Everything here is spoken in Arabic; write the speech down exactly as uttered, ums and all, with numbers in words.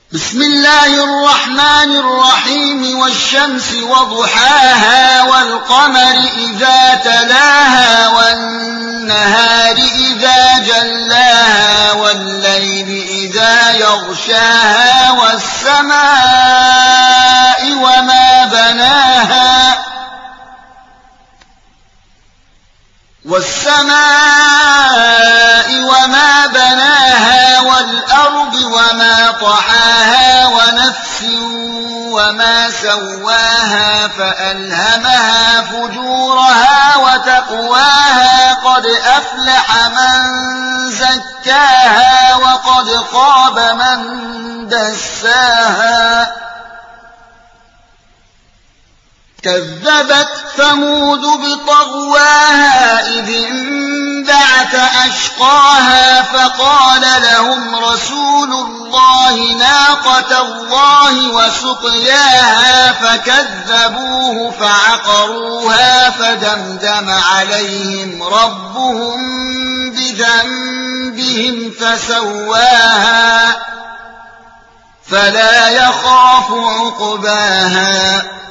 بسم الله الرحمن الرحيم والشمس وضحاها والقمر إذا تلاها والنهار إذا جلاها والليل إذا يغشاها والسماء وما بناها والسماء وما بناها والأرض وما طحاها ونفس وما سواها فألهمها فجورها وتقواها قد أفلح من زكاها وقد خاب من دساها كذبت ثمود بطغواها إذ انبعث أشقاها فقال لهم رسول الله ناقة الله وسقياها فكذبوه فعقروها فدمدم عليهم ربهم بذنبهم فسواها فلا يخاف عقباها